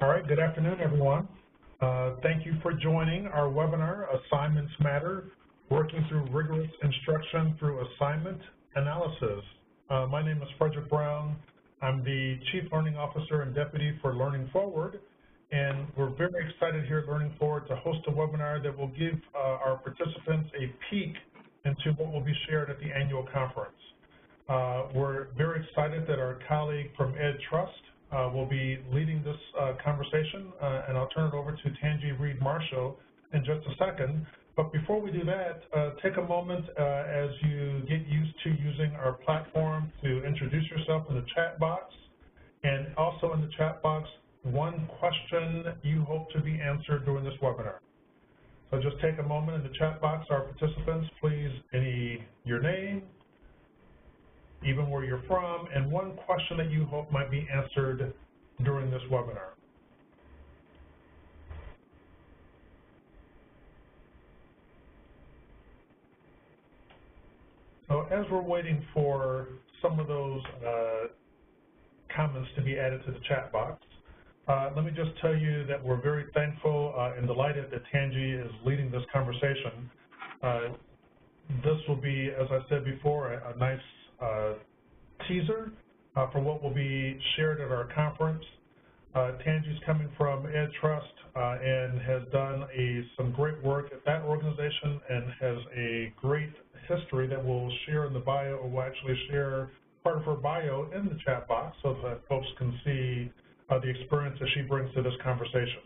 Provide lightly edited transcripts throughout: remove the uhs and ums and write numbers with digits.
All right, good afternoon, everyone. Thank you for joining our webinar, Assignments Matter, Working Through Rigorous Instruction Through Assignment Analysis. My name is Frederick Brown. I'm the Chief Learning Officer and Deputy for Learning Forward, and we're very excited here at Learning Forward to host a webinar that will give our participants a peek into what will be shared at the annual conference. We're very excited that our colleague from EdTrust will be leading this conversation, and I'll turn it over to Tanji Reed-Marshall in just a second. But before we do that, take a moment as you get used to using our platform to introduce yourself in the chat box, and also in the chat box, one question you hope to be answered during this webinar. So just take a moment in the chat box, our participants, please, your name, even where you're from, and one question that you hope might be answered during this webinar. So as we're waiting for some of those comments to be added to the chat box, let me just tell you that we're very thankful and delighted that Tanji is leading this conversation. This will be, as I said before, a nice teaser for what will be shared at our conference. Tanji's coming from EdTrust and has done some great work at that organization and has a great history that we'll share in the bio, or will actually share part of her bio in the chat box so that folks can see the experience that she brings to this conversation.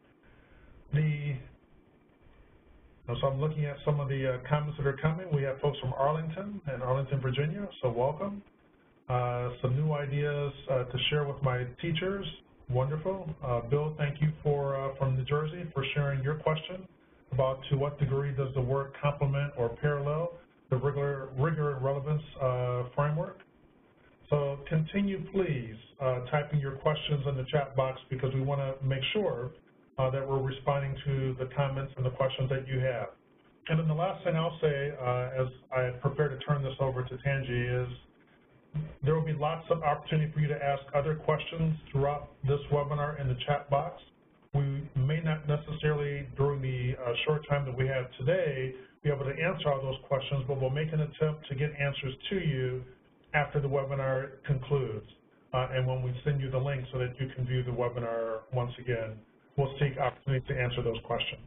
So I'm looking at some of the comments that are coming. We have folks from Arlington, Virginia, so welcome. Some new ideas to share with my teachers. Wonderful. Bill, thank you from New Jersey for sharing your question about to what degree does the work complement or parallel the rigor and relevance framework. So continue, please, typing your questions in the chat box, because we want to make sure that we're responding to the comments and the questions that you have. And then the last thing I'll say as I prepare to turn this over to Tanji is there will be lots of opportunity for you to ask other questions throughout this webinar in the chat box. We may not necessarily, during the short time that we have today, be able to answer all those questions, but we'll make an attempt to get answers to you after the webinar concludes. And when we send you the link so that you can view the webinar once again, we'll seek opportunity to answer those questions.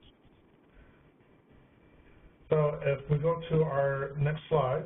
So if we go to our next slide,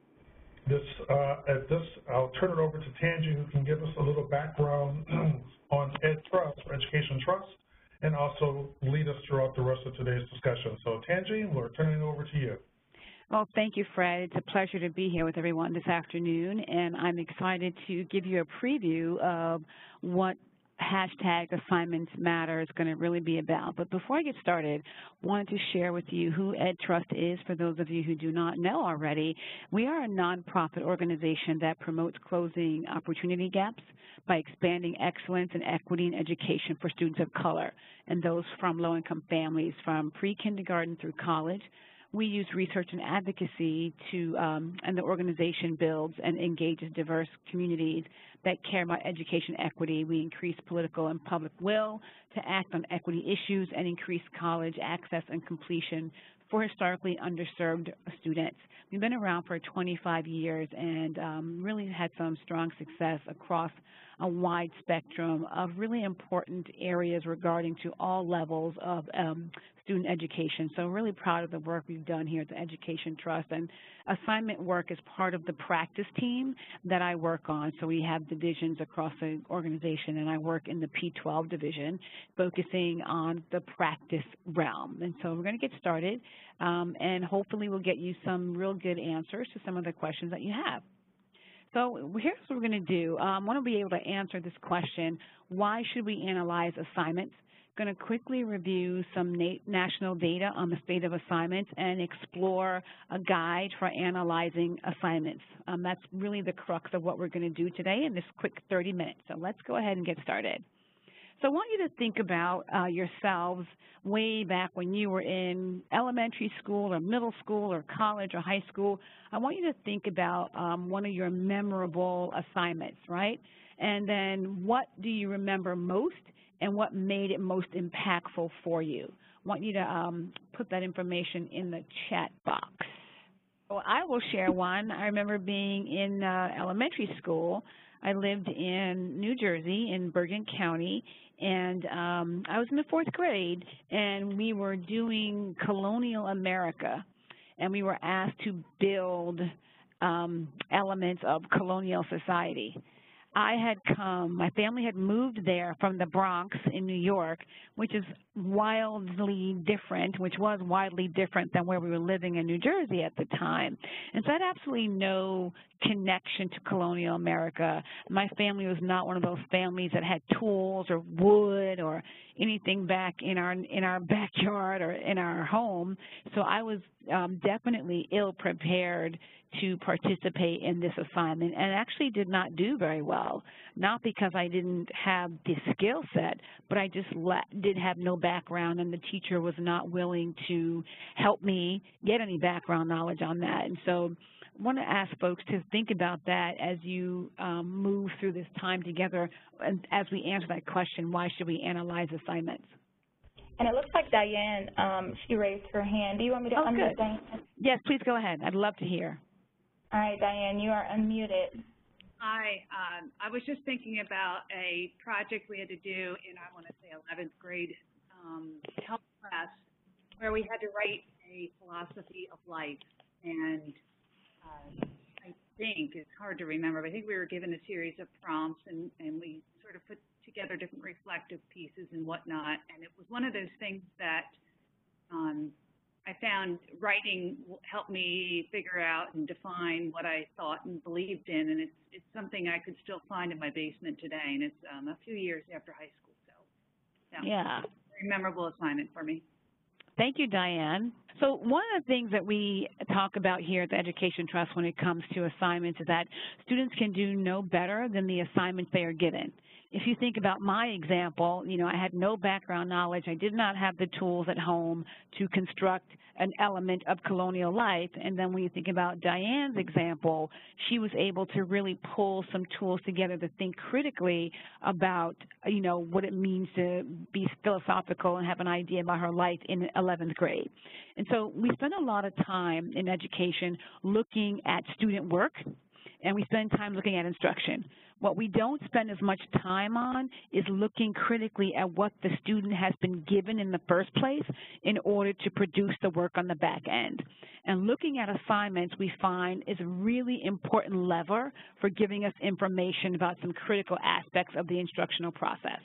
I'll turn it over to Tanji, who can give us a little background on EdTrust, or Education Trust, and also lead us throughout the rest of today's discussion. So Tanji, we're turning it over to you. Well, thank you, Fred. It's a pleasure to be here with everyone this afternoon, and I'm excited to give you a preview of what #Assignments Matter is going to really be about. But before I get started, I wanted to share with you who EdTrust is. For those of you who do not know already, we are a nonprofit organization that promotes closing opportunity gaps by expanding excellence and equity in education for students of color and those from low-income families from pre-kindergarten through college. We use research and advocacy and the organization builds and engages diverse communities that care about education equity. We increase political and public will to act on equity issues and increase college access and completion for historically underserved students. We've been around for 25 years and really had some strong success across a wide spectrum of really important areas regarding to all levels of student education. So really proud of the work we've done here at the Education Trust. And assignment work is part of the practice team that I work on. So we have divisions across the organization, and I work in the P12 division, focusing on the practice realm. And so we're going to get started, and hopefully we'll get you some real good answers to some of the questions that you have. So here's what we're going to do. I want to be able to answer this question, why should we analyze assignments? Going to quickly review some national data on the state of assignments and explore a guide for analyzing assignments. That's really the crux of what we're going to do today in this quick 30 minutes. So let's go ahead and get started. So I want you to think about yourselves way back when you were in elementary school or middle school or college or high school. I want you to think about one of your memorable assignments, right? And then what do you remember most, and what made it most impactful for you. I want you to put that information in the chat box. Well, I will share one. I remember being in elementary school. I lived in New Jersey, in Bergen County, and I was in the 4th grade, and we were doing colonial America, and we were asked to build elements of colonial society. My family had moved there from the Bronx in New York, which was widely different than where we were living in New Jersey at the time. And so I had absolutely no connection to colonial America. My family was not one of those families that had tools or wood or anything back in our backyard or in our home. So I was definitely ill-prepared to participate in this assignment, and actually did not do very well. Not because I didn't have the skill set, but I just did have no background, and the teacher was not willing to help me get any background knowledge on that. And so I want to ask folks to think about that as you move through this time together, and as we answer that question, why should we analyze assignments? And it looks like Diane, she raised her hand. Do you want me to unmute Diane? Yes, please go ahead. I'd love to hear. All right, Diane, you are unmuted. Hi, I was just thinking about a project we had to do in, I want to say, 11th grade health class, where we had to write a philosophy of life. And I think, it's hard to remember, but I think we were given a series of prompts, and we sort of put together different reflective pieces and whatnot. And it was one of those things that I found writing helped me figure out and define what I thought and believed in, and it's something I could still find in my basement today, and it's a few years after high school, so yeah. Very memorable assignment for me. Thank you, Diane. So one of the things that we talk about here at the Education Trust when it comes to assignments is that students can do no better than the assignments they are given. If you think about my example, I had no background knowledge. I did not have the tools at home to construct an element of colonial life. And then when you think about Diane's example, she was able to really pull some tools together to think critically about, what it means to be philosophical and have an idea about her life in 11th grade. And so we spend a lot of time in education looking at student work, and we spend time looking at instruction. What we don't spend as much time on is looking critically at what the student has been given in the first place in order to produce the work on the back end. And looking at assignments, we find, is a really important lever for giving us information about some critical aspects of the instructional process.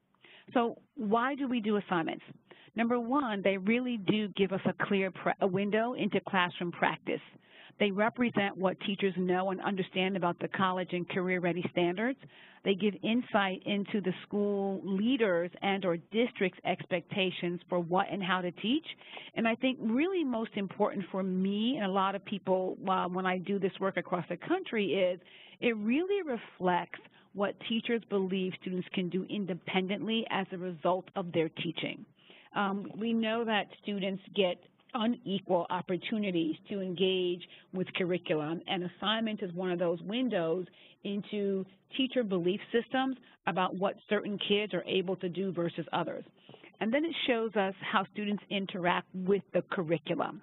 So why do we do assignments? Number one, they really do give us a clear window into classroom practice. They represent what teachers know and understand about the college and career-ready standards. They give insight into the school leaders and or district's expectations for what and how to teach. And I think really most important for me and a lot of people when I do this work across the country is it really reflects what teachers believe students can do independently as a result of their teaching. We know that students get unequal opportunities to engage with curriculum, and assignment is one of those windows into teacher belief systems about what certain kids are able to do versus others. And then it shows us how students interact with the curriculum.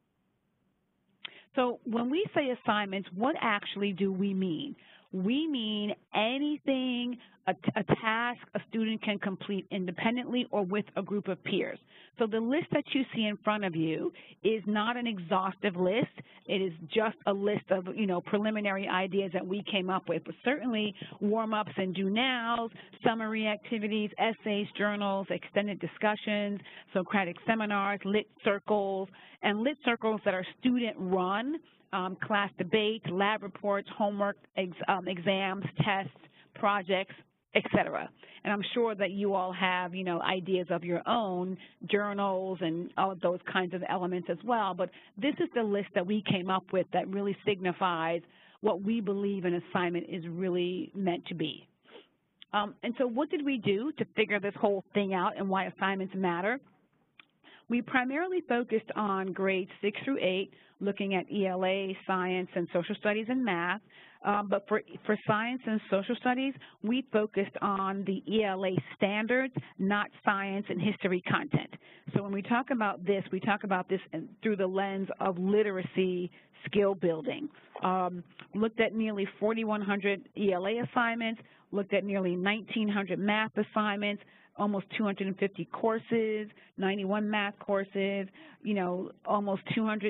So when we say assignments, what actually do we mean? We mean anything, a task a student can complete independently or with a group of peers. So the list that you see in front of you is not an exhaustive list. It is just a list of, preliminary ideas that we came up with. But certainly warm-ups and do-nows, summary activities, essays, journals, extended discussions, Socratic seminars, lit circles, and lit circles that are student-run, class debates, lab reports, homework, exams, tests, projects, etc. And I'm sure that you all have, ideas of your own journals and all of those kinds of elements as well. But this is the list that we came up with that really signifies what we believe an assignment is really meant to be. And so what did we do to figure this whole thing out and why assignments matter? We primarily focused on grades 6 through 8, looking at ELA, science, and social studies and math. But for science and social studies, we focused on the ELA standards, not science and history content. So when we talk about this, we talk about this through the lens of literacy skill building. Looked at nearly 4,100 ELA assignments, looked at nearly 1,900 math assignments, almost 250 courses, 91 math courses, you know, almost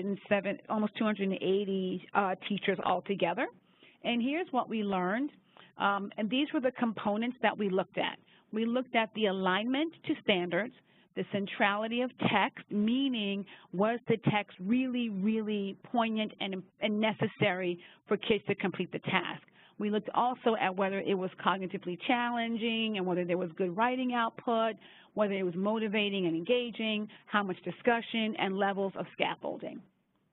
280 teachers altogether. And here's what we learned, and these were the components that we looked at. We looked at the alignment to standards, the centrality of text, meaning was the text really, really poignant and necessary for kids to complete the task. We looked also at whether it was cognitively challenging and whether there was good writing output, whether it was motivating and engaging, how much discussion, and levels of scaffolding.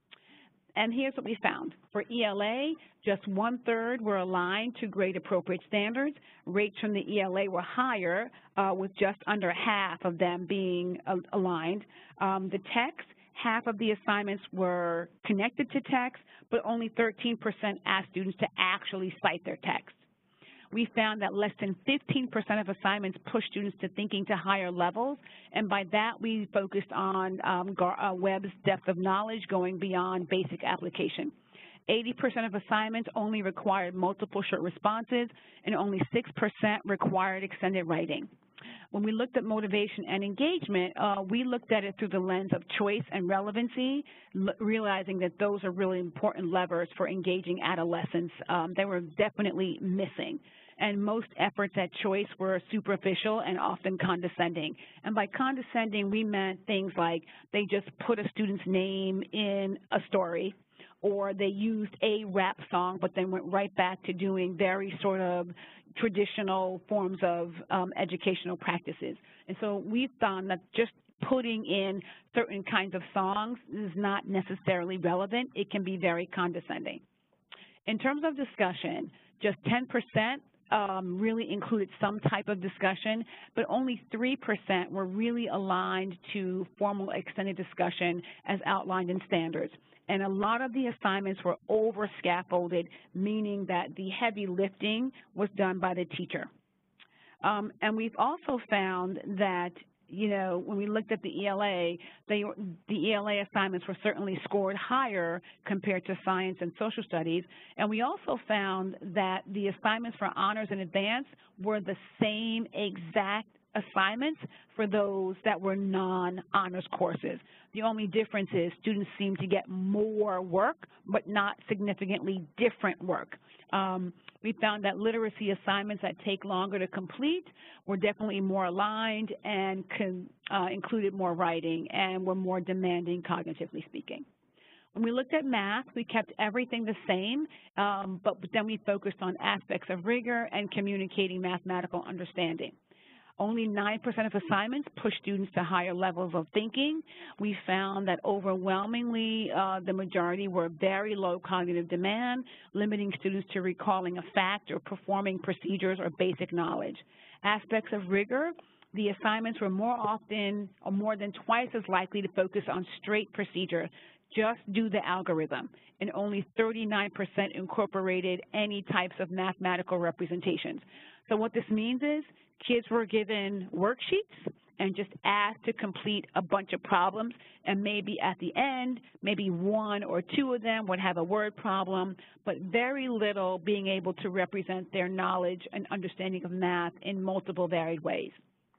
And here's what we found. For ELA, just 1/3 were aligned to grade-appropriate standards. Rates from the ELA were higher, with just under half of them being aligned. The text, half of the assignments were connected to text, but only 13% asked students to actually cite their text. We found that less than 15% of assignments pushed students to thinking to higher levels, and by that we focused on Webb's depth of knowledge going beyond basic application. 80% of assignments only required multiple short responses, and only 6% required extended writing. When we looked at motivation and engagement, we looked at it through the lens of choice and relevancy, realizing that those are really important levers for engaging adolescents. They were definitely missing. And most efforts at choice were superficial and often condescending. And by condescending, we meant things like they just put a student's name in a story, or they used a rap song but then went right back to doing very sort of traditional forms of educational practices. And so we found that just putting in certain kinds of songs is not necessarily relevant. It can be very condescending. In terms of discussion, just 10% really included some type of discussion, but only 3% were really aligned to formal extended discussion as outlined in standards. And a lot of the assignments were over-scaffolded, meaning that the heavy lifting was done by the teacher. And we've also found that, you know, when we looked at the ELA, the ELA assignments were certainly scored higher compared to science and social studies. And we also found that the assignments for honors and advanced were the same exact assignments for those that were non-honors courses. The only difference is students seem to get more work, but not significantly different work. We found that literacy assignments that take longer to complete were definitely more aligned and included more writing and were more demanding cognitively speaking. When we looked at math, we kept everything the same, but then we focused on aspects of rigor and communicating mathematical understanding. Only 9% of assignments push students to higher levels of thinking. We found that overwhelmingly the majority were very low cognitive demand, limiting students to recalling a fact or performing procedures or basic knowledge. Aspects of rigor, the assignments were more often or more than twice as likely to focus on straight procedure, just do the algorithm, and only 39% incorporated any types of mathematical representations. So what this means is kids were given worksheets and just asked to complete a bunch of problems, and maybe at the end, maybe one or two of them would have a word problem, but very little being able to represent their knowledge and understanding of math in multiple varied ways.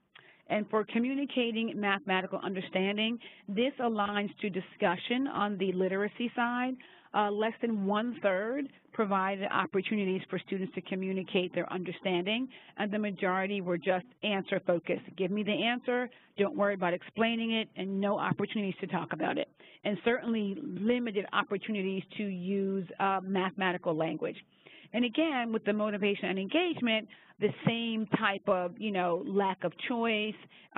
And for communicating mathematical understanding, this aligns to discussion on the literacy side. Less than 1/3 provided opportunities for students to communicate their understanding, and the majority were just answer focused. Give me the answer, don't worry about explaining it, and no opportunities to talk about it. And certainly limited opportunities to use mathematical language. And again, with the motivation and engagement, the same type of, you know, lack of choice,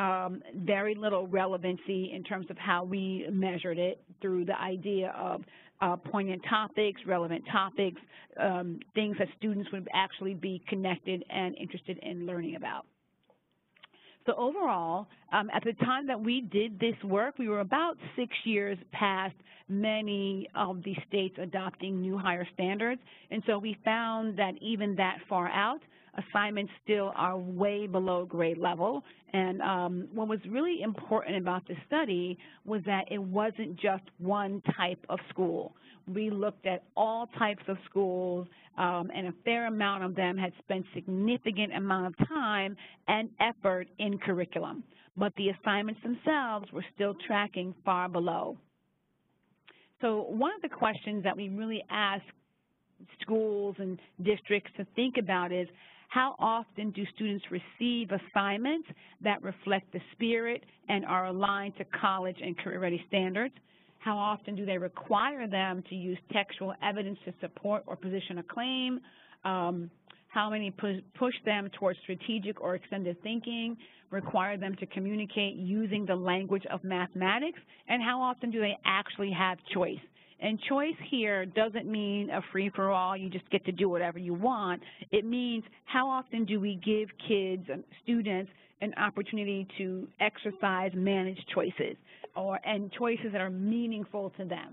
very little relevancy in terms of how we measured it through the idea of poignant topics, relevant topics, things that students would actually be connected and interested in learning about. So overall, at the time that we did this work, we were about 6 years past many of the states adopting new higher standards. And so we found that even that far out, assignments still are way below grade level. And what was really important about the study was that it wasn't just one type of school. We looked at all types of schools, and a fair amount of them had spent significant amount of time and effort in curriculum. But the assignments themselves were still tracking far below. So one of the questions that we really ask schools and districts to think about is, how often do students receive assignments that reflect the spirit and are aligned to college and career-ready standards? How often do they require them to use textual evidence to support or position a claim? How many push them towards strategic or extended thinking, require them to communicate using the language of mathematics? And how often do they actually have choice? And choice here doesn't mean a free-for-all, you just get to do whatever you want. It means how often do we give kids and students an opportunity to exercise managed choices and choices that are meaningful to them.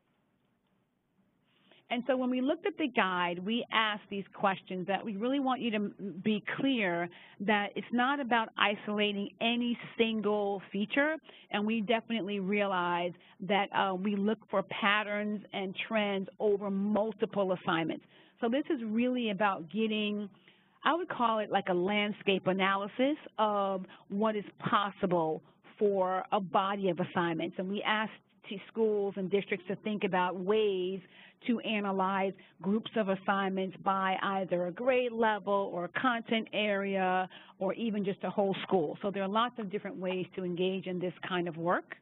And so when we looked at the guide, we asked these questions that we really want you to be clear that it's not about isolating any single feature, and we definitely realize that we look for patterns and trends over multiple assignments. So this is really about getting, I would call it like a landscape analysis of what is possible for a body of assignments. And we asked schools and districts to think about ways to analyze groups of assignments by either a grade level or a content area or even just a whole school. So there are lots of different ways to engage in this kind of work.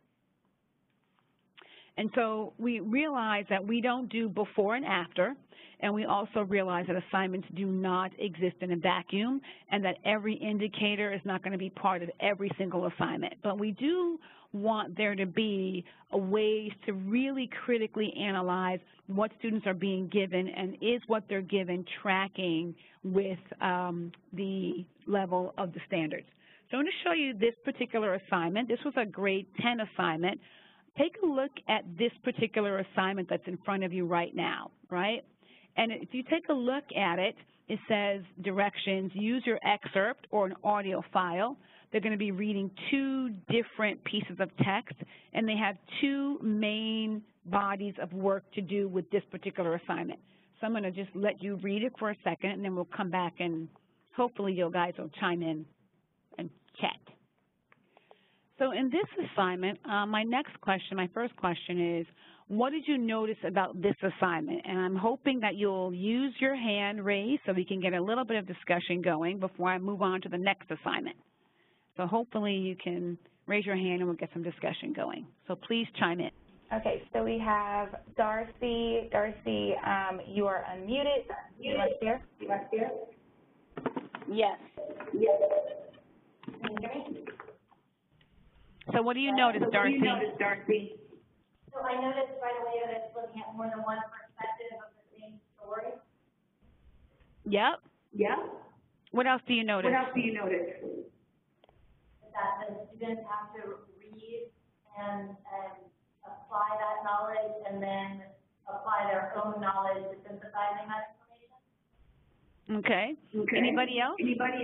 And so we realize that we don't do before and after, and we also realize that assignments do not exist in a vacuum and that every indicator is not going to be part of every single assignment. But we do want there to be ways to really critically analyze what students are being given and is what they're given tracking with the level of the standards. So I'm going to show you this particular assignment. This was a grade 10 assignment. Take a look at this particular assignment that's in front of you right now, right? And if you take a look at it, it says directions, use your excerpt or an audio file. They're going to be reading two different pieces of text, and they have two main bodies of work to do with this particular assignment. So I'm going to just let you read it for a second, and then we'll come back and hopefully you guys will chime in and chat. So in this assignment, my first question is, what did you notice about this assignment? And I'm hoping that you'll use your hand raised so we can get a little bit of discussion going before I move on to the next assignment. So hopefully you can raise your hand and we'll get some discussion going. So please chime in. Okay, so we have Darcy. Darcy, you are unmuted. You want to hear? Yes. Yes. Can you hear me? So what do you notice, Darcy? So I noticed right away that it's looking at more than one perspective of the same story. Yep. What else do you notice? That the students have to read and apply that knowledge and then apply their own knowledge to synthesizing that information. Okay. Anybody else?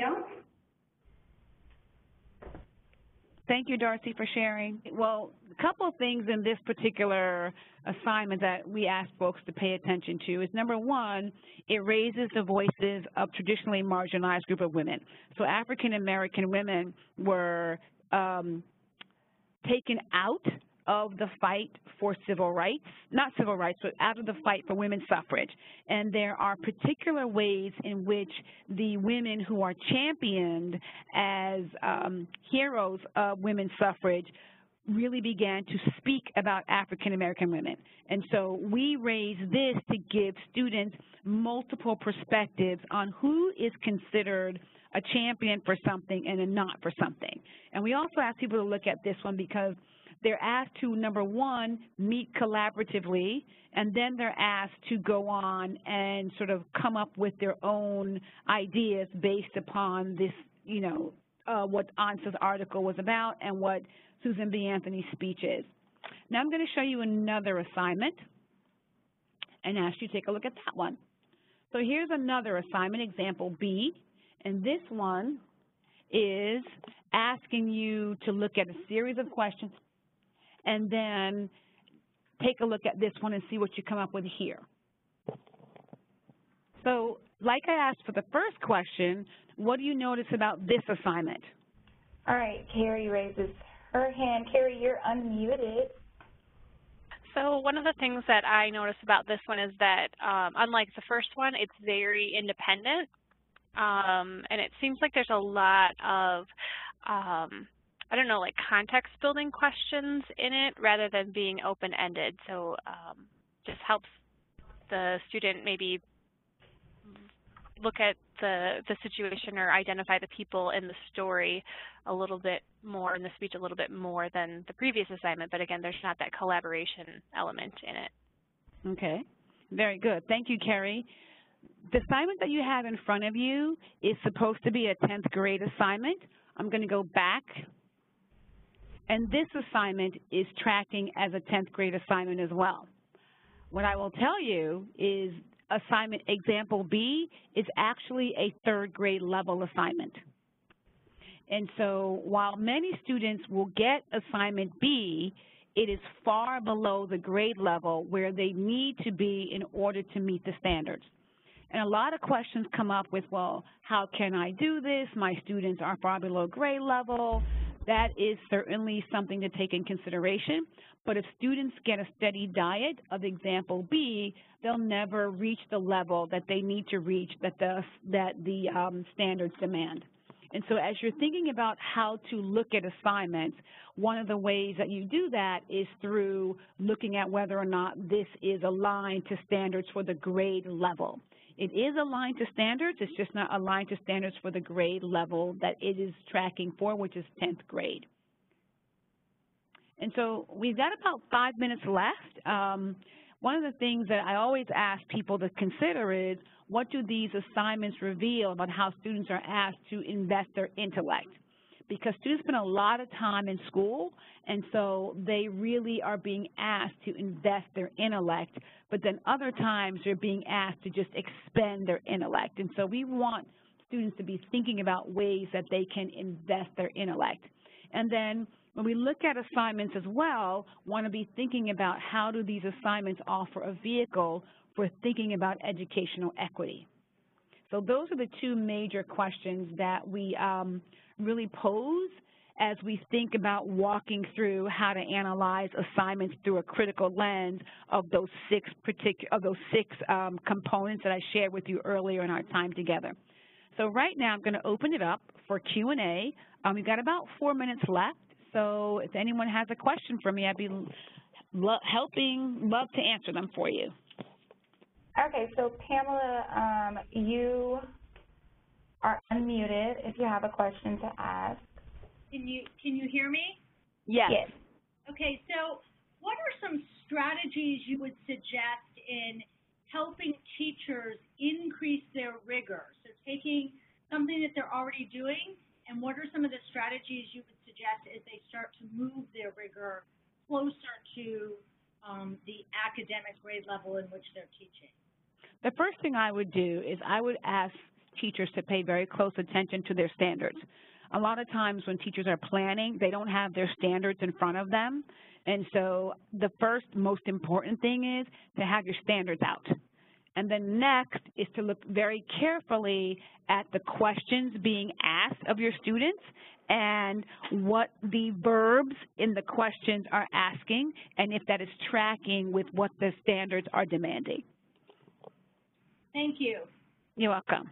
Thank you, Darcy, for sharing. Well, a couple of things in this particular assignment that we asked folks to pay attention to is, number one, it raises the voices of traditionally marginalized group of women. So African-American women were taken out of the fight for civil rights, not civil rights, but out of the fight for women's suffrage. And there are particular ways in which the women who are championed as heroes of women's suffrage really began to speak about African-American women. And so we raise this to give students multiple perspectives on who is considered a champion for something and a not for something. And we also ask people to look at this one because they're asked to, number one, meet collaboratively, and then they're asked to go on and sort of come up with their own ideas based upon this, what Ansa's article was about and what Susan B. Anthony's speech is. Now I'm going to show you another assignment and ask you to take a look at that one. So here's another assignment, example B, and this one is asking you to look at a series of questions and then take a look at this one and see what you come up with here. So like I asked for the first question, what do you notice about this assignment? All right, Carrie raises her hand. Carrie, you're unmuted. So one of the things that I noticed about this one is that unlike the first one, it's very independent. And it seems like there's a lot of, I don't know, like context building questions in it rather than being open-ended. So just helps the student maybe look at the situation or identify the people in the story a little bit more, in the speech a little bit more than the previous assignment. But again, there's not that collaboration element in it. Okay, very good. Thank you, Carrie. The assignment that you have in front of you is supposed to be a 10th grade assignment. I'm going to go back. And this assignment is tracking as a 10th grade assignment as well. What I will tell you is assignment example B is actually a 3rd grade level assignment. And so while many students will get assignment B, it is far below the grade level where they need to be in order to meet the standards. And a lot of questions come up with, well, how can I do this? My students are far below grade level. That is certainly something to take in consideration. But if students get a steady diet of example B, they'll never reach the level that they need to reach that the standards demand. And so as you're thinking about how to look at assignments, one of the ways that you do that is through looking at whether or not this is aligned to standards for the grade level. It is aligned to standards, it's just not aligned to standards for the grade level that it is tracking for, which is 10th grade. And so we've got about 5 minutes left. One of the things that I always ask people to consider is, what do these assignments reveal about how students are asked to invest their intellect? Because students spend a lot of time in school, and so they really are being asked to invest their intellect, but then other times they're being asked to just expend their intellect. And so we want students to be thinking about ways that they can invest their intellect. And then when we look at assignments as well, want to be thinking about how do these assignments offer a vehicle for thinking about educational equity. So those are the two major questions that we really pose as we think about walking through how to analyze assignments through a critical lens of those six components that I shared with you earlier in our time together. So right now I'm going to open it up for Q&A. We've got about 4 minutes left, so if anyone has a question for me, I'd be love to answer them for you. Okay, so Pamela, you are unmuted if you have a question to ask. Can you hear me? Yes. Yes. Okay, so what are some strategies you would suggest in helping teachers increase their rigor? So taking something that they're already doing, and what are some of the strategies you would suggest as they start to move their rigor closer to the academic grade level in which they're teaching? The first thing I would do is I would ask teachers to pay very close attention to their standards. A lot of times when teachers are planning, they don't have their standards in front of them. And so the first most important thing is to have your standards out. And then next is to look very carefully at the questions being asked of your students and what the verbs in the questions are asking, and if that is tracking with what the standards are demanding. Thank you. You're welcome.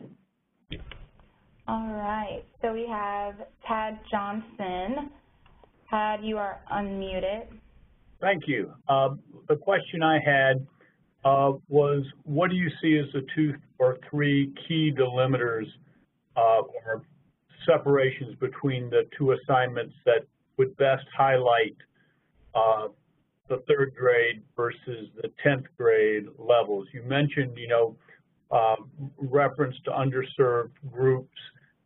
All right, so we have Tad Johnson. Tad, you are unmuted. Thank you. The question I had was, what do you see as the 2 or 3 key delimiters or separations between the 2 assignments that would best highlight the 3rd grade versus the 10th grade levels? You mentioned, reference to underserved groups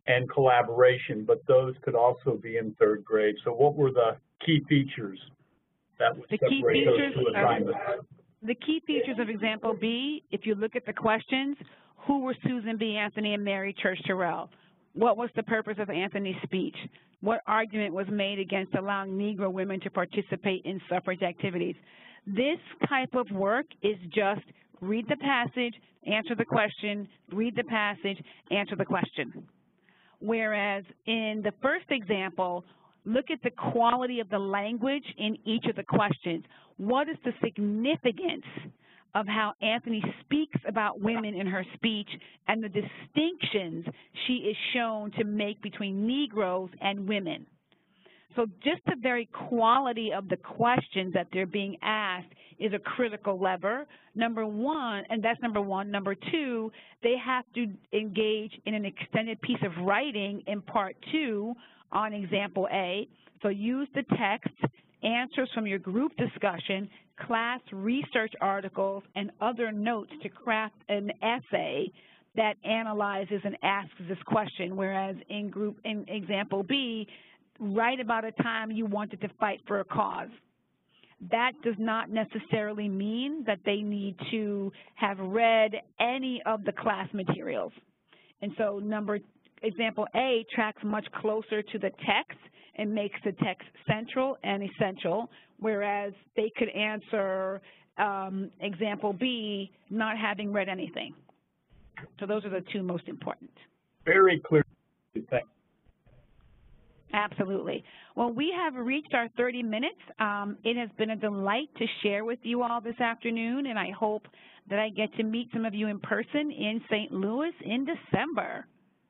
and collaboration, but those could also be in third grade. So what were the key features that would separate those two assignments? The key features of example B, if you look at the questions, who were Susan B. Anthony and Mary Church Terrell? What was the purpose of Anthony's speech? What argument was made against allowing Negro women to participate in suffrage activities? This type of work is just read the passage, answer the question, read the passage, answer the question. Whereas in the first example, look at the quality of the language in each of the questions. What is the significance of how Anthony speaks about women in her speech and the distinctions she is shown to make between Negroes and women? So just the very quality of the questions that they're being asked is a critical lever, number one, and that's number one. Number two, they have to engage in an extended piece of writing in part two on example A. So use the text, answers from your group discussion, class research articles, and other notes to craft an essay that analyzes and asks this question, whereas in example B, write about a time you wanted to fight for a cause. That does not necessarily mean that they need to have read any of the class materials. And so example A tracks much closer to the text and makes the text central and essential, whereas they could answer example B not having read anything. So those are the two most important. Very clear. Thanks. Absolutely. Well, we have reached our 30 minutes. It has been a delight to share with you all this afternoon, and I hope that I get to meet some of you in person in St. Louis in December.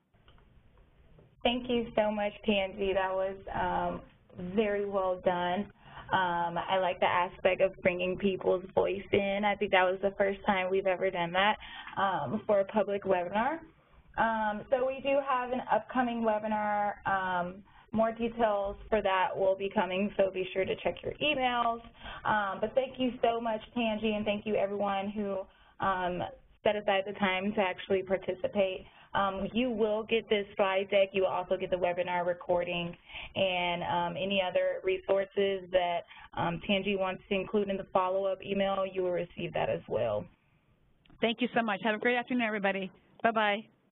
Thank you so much, Tangi. That was very well done. I like the aspect of bringing people's voice in. I think that was the first time we've ever done that for a public webinar. So we do have an upcoming webinar. More details for that will be coming, so be sure to check your emails. But thank you so much, Tangi, and thank you everyone who set aside the time to actually participate. You will get this slide deck. You will also get the webinar recording and any other resources that Tangi wants to include in the follow-up email. You will receive that as well. Thank you so much. Have a great afternoon, everybody. Bye-bye.